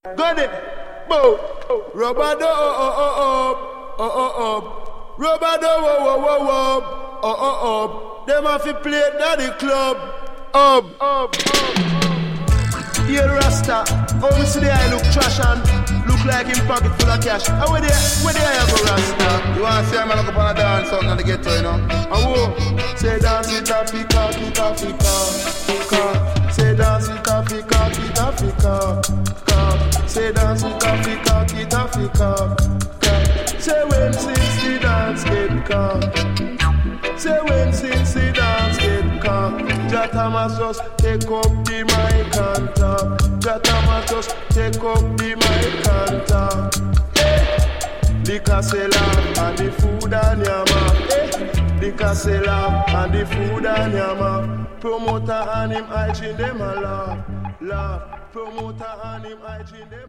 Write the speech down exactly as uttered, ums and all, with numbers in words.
Got it. Boom. Rubber do oh oh oh oh oh oh. Rubber do oh oh oh oh oh oh oh. Them have to play at the club. Up, up, up, up. Here Rasta, oh we see the eye look trash and look like him pocket full of cash. And where they, where they are go Rasta? You want to see him look up on a dance something on the ghetto, you know? And who? Say dance it Africa, it Africa, Africa. Say dance it Africa, it Africa, Africa. Say dance it Africa, it Africa, Africa. Say when since the dance get come. Say when since the dance get come. Jata must just take up the mic and talk. Jata must just take up the mic and talk. Hey. The casella and the food and yama. Hey. The casella and the food and yama. Promoter and him hygiene them a laugh, laugh. Promoter and him hygiene them.